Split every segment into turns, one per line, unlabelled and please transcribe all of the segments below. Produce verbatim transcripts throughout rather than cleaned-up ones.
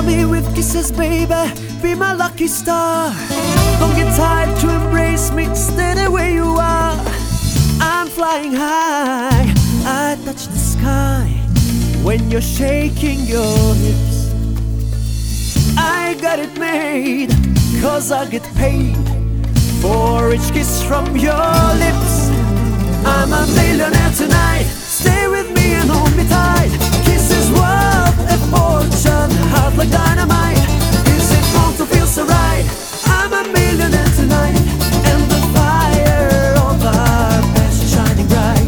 me with kisses, baby, be my lucky star. Don't get tired to embrace me, stay the way you are. I'm flying high, I touch the sky when you're shaking your hips. I got it made, cause I get paid for each kiss from your lips. I'm a millionaire tonight, stay with me and hold me tight. Kisses worth a fortune, hot like dynamite. Is it wrong to feel so right? I'm a millionaire tonight, and the fire of our passion shining bright.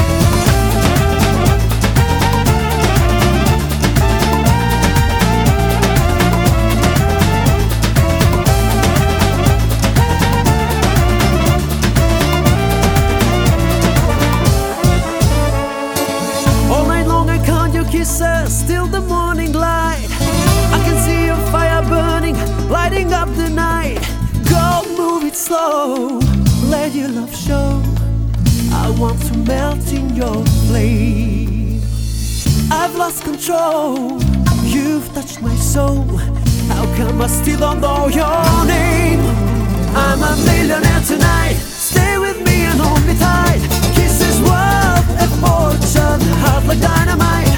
All night long I count your kisses till the morning light. I can see your fire burning, lighting up the night. Go, move it slow, let your love show. I want to melt in your flame. I've lost control, you've touched my soul. How come I still don't know your name? I'm a millionaire tonight, stay with me and hold me tight. Kisses worth a fortune, hot like dynamite.